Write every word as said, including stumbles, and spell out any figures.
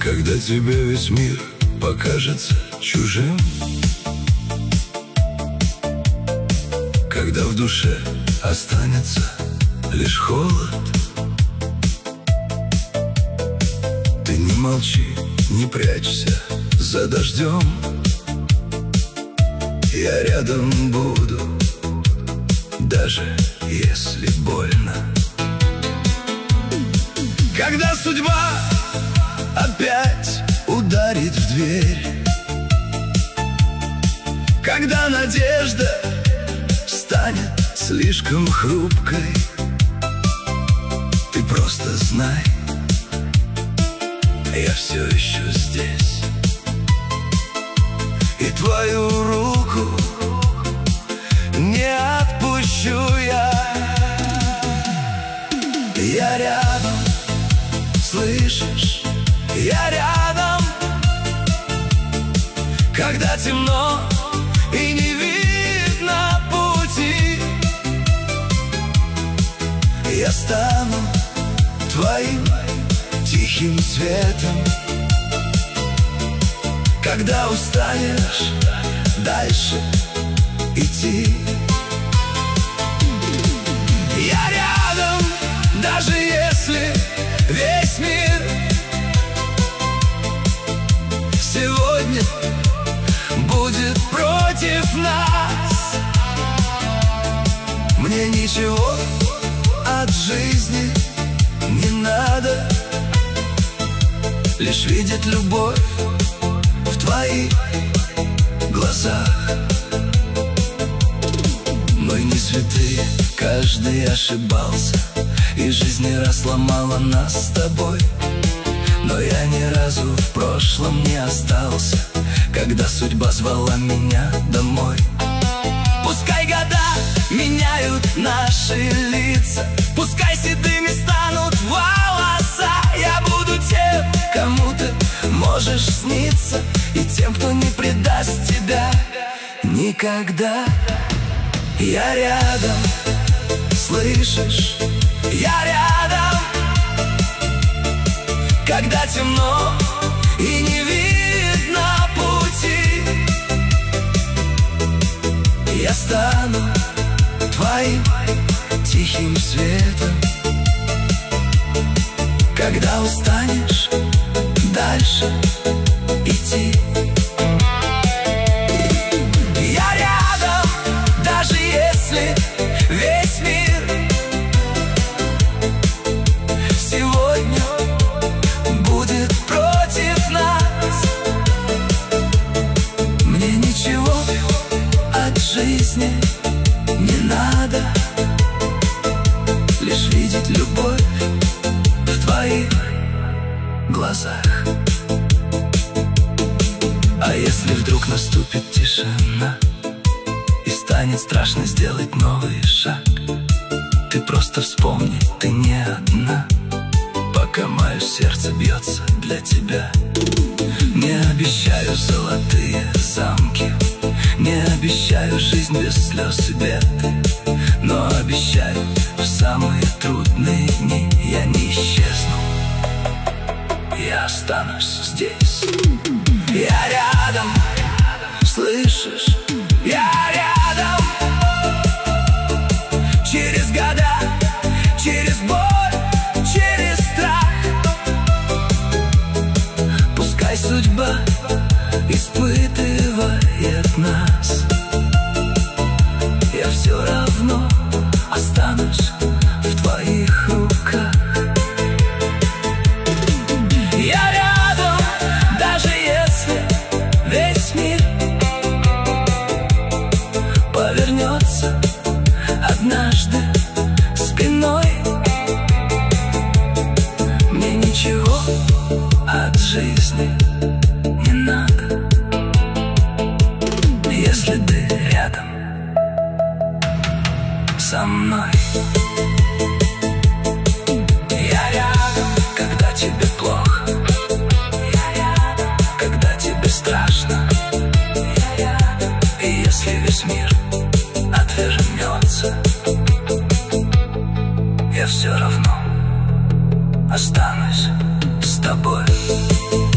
Когда тебе весь мир покажется чужим, когда в душе останется лишь холод. Ты не молчи, не прячься за дождем, я рядом буду, даже если больно. Когда судьба опять ударит в дверь, когда надежда станет слишком хрупкой, ты просто знай, я все еще здесь, и твою руку не отпущу я. Я рядом, слышишь? Я рядом, когда темно и не видно пути. Я стану твоим тихим светом, когда устанешь дальше идти. Я рядом, даже если весь мир сегодня будет против нас. Мне ничего от жизни не надо, лишь видеть любовь в твоих глазах. Мы не святые, каждый ошибался, и жизнь не раз ломала нас с тобой. Но я ни разу в прошлом не остался, когда судьба звала меня домой. Пускай года меняют наши лица, пускай седыми станут волоса, я буду тем, кому ты можешь сниться, и тем, кто не предаст тебя никогда. Я рядом, слышишь? Я рядом, когда темно и не видно пути. Я стану твоим тихим светом, когда устанешь дальше идти. Я рядом, даже если весь мир сегодня будет против нас. Мне ничего от жизни не надо, лишь видеть любовь в твоих глазах. А если вдруг наступит тишина и станет страшно сделать новый шаг, ты просто вспомни, ты не одна, пока мое сердце бьется для тебя. Не обещаю золотые замки, не обещаю жизнь без слез и бед, но обещаю, в самые трудные дни я не исчезну, я останусь здесь. Я рядом, слышишь? Я рядом, через года, через боль, через страх. Пускай судьба испытывает нас, я все равно останусь в твоих руках. Я рядом, даже если весь мир повернется однажды спиной. Мне ничего от жизни не надо, если ты рядом со мной. Я рядом, когда тебе плохо, я рядом, когда тебе страшно, я рядом. И если весь мир отвернется, я все равно останусь с тобой.